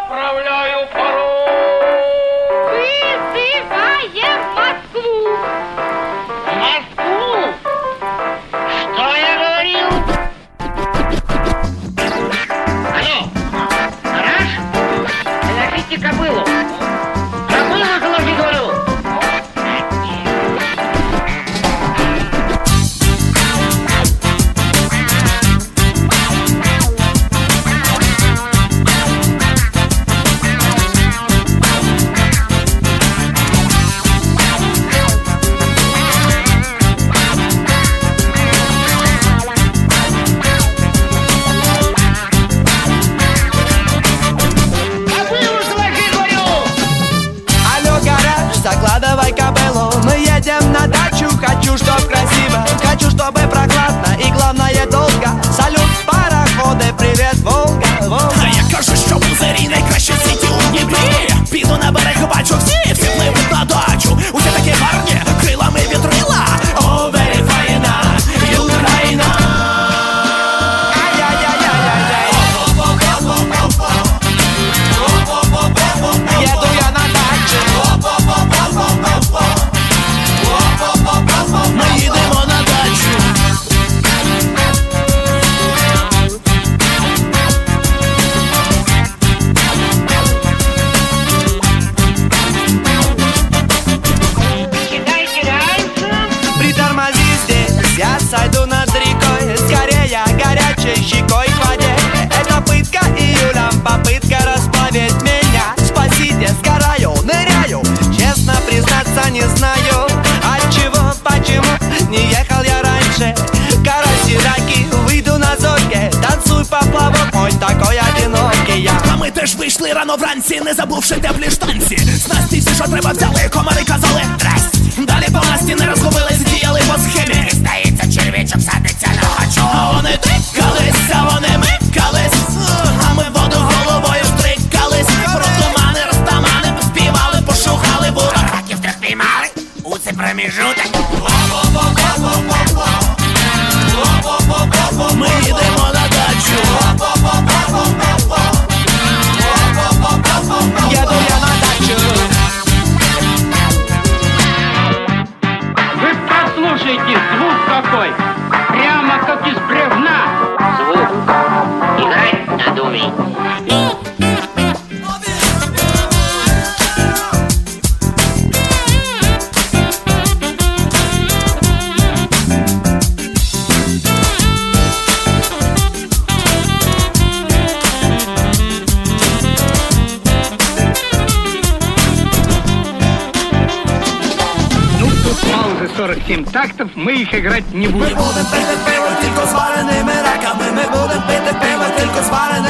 Отправляю пароль. Вызываем Москву. Москву? Что я говорил? Алло, гараж? Заложите кобылу. Кобылу заложи, говорю. Закладывай кобылу, мы едем на дачу. Хочу, чтоб красиво, хочу, чтобы прохладно и главное долго. Салют, пароходы, привет, Волга, Волга. А я кажу, що в Узері найкраще в світі у Дніпрі. Піду на берег, бачу всі пливуть на дачу. Усі такі гарні, крилами вітрила. О, верифайна, Україна. Еду я на дачу. Ми їдемо на дачу. Кидайте раньше. Притормози здесь, я сойду над рекой. Скорее горячей щекой к воде. Это пытка июлем, попытка расплавить меня. Спасите, сгораю, ныряю. Честно признаться, не знаю от чего, почему не ехал я раньше. Караси, раки, выйду на зорьке. Танцуй поплавок, мой такой одинокий я. А ми теж вийшли рано вранці, не забувши теплі штанці. Снасті всі, що треба, взяли, комари казали «Здрась». Далі по масті не розгубились, діяли по схемі. Здається, черв'ячок садиться на гачок. А вони тикались, а вони микались. А ми воду головою втрикались. Про тумани, розтамани, поспівали, пошухали. Була раків трьох піймали. У цей проміжуток. Ми їдемо на дачу. Еду я на дачу. Вы послушайте, звук какой. Прямо как из бревна. Звук. Играть надо уметь. Ну, тут паузы 47 тактов, мы их играть не Ми будем. будем пити пиво тільки з вареними раками. Ми будем пити пиво тільки з вареними